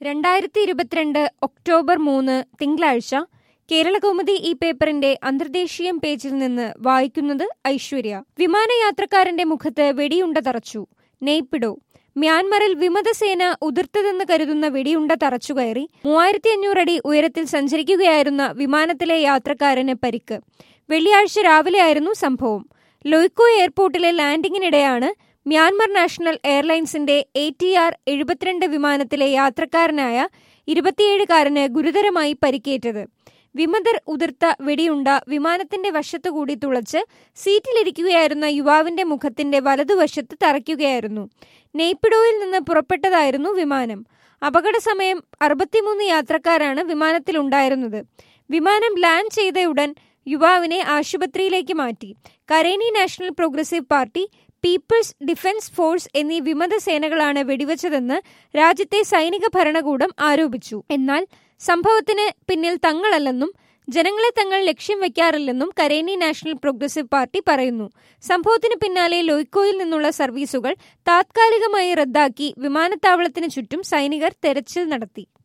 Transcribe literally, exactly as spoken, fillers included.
രണ്ടായിരത്തി ഇരുപത്തിരണ്ട് ഒക്ടോബർ മൂന്ന് തിങ്കളാഴ്ച കേരളകൗമുദി ഈ പേപ്പറിന്റെ അന്തർദേശീയം പേജിൽ നിന്ന് വായിക്കുന്നത് ഐശ്വര്യ. വിമാനയാത്രക്കാരന്റെ മുഖത്ത് വെടിയുണ്ട തറച്ചു. നെയ്പിഡോ. മ്യാൻമറിൽ വിമതസേന ഉതിർത്തതെന്ന് കരുതുന്ന വെടിയുണ്ട തറച്ചുകയറി മൂവായിരത്തി അഞ്ഞൂറ് അടി ഉയരത്തിൽ സഞ്ചരിക്കുകയായിരുന്ന വിമാനത്തിലെ യാത്രക്കാരന് പരിക്ക്. വെള്ളിയാഴ്ച രാവിലെയായിരുന്നു സംഭവം. ലൊയ്ക്കോ എയർപോർട്ടിലെ ലാൻഡിങ്ങിനിടെയാണ് മ്യാൻമർ നാഷണൽ എയർലൈൻസിന്റെ എ ടി ആർ എഴുപത്തിരണ്ട് വിമാനത്തിലെ യാത്രക്കാരനായ ഇരുപത്തിയേഴുകാരന് ഗുരുതരമായി പരിക്കേറ്റത്. വിമതർ ഉതിർത്ത വെടിയുണ്ട വിമാനത്തിന്റെ വശത്തുകൂടി തുളച്ച് സീറ്റിലിരിക്കുകയായിരുന്ന യുവാവിന്റെ മുഖത്തിന്റെ വലതുവശത്ത് തറയ്ക്കുകയായിരുന്നു. നെയ്പിഡോയിൽ നിന്ന് പുറപ്പെട്ടതായിരുന്നു വിമാനം. അപകട സമയം അറുപത്തിമൂന്ന് യാത്രക്കാരാണ് വിമാനത്തിലുണ്ടായിരുന്നത്. വിമാനം ലാൻഡ് ചെയ്തയുടൻ യുവാവിനെ ആശുപത്രിയിലേക്ക് മാറ്റി. Karenni national progressive party, people's defence force എന്നീ വിമത സേനകളാണ് വെടിവെച്ചതെന്ന് രാജ്യത്തെ സൈനിക ഭരണകൂടം ആരോപിച്ചു. എന്നാൽ സംഭവത്തിന് പിന്നിൽ തങ്ങളല്ലെന്നും ജനങ്ങളെ തങ്ങൾ ലക്ഷ്യം വെക്കാറില്ലെന്നും കരേനി നാഷണൽ പ്രോഗ്രസീവ് പാർട്ടി പറയുന്നു. സംഭവത്തിന് പിന്നാലെ ലൊയ്ക്കോയിൽ നിന്നുള്ള സർവീസുകൾ താത്കാലികമായി റദ്ദാക്കി വിമാനത്താവളത്തിന് ചുറ്റും സൈനികർ തെരച്ചിൽ നടത്തി.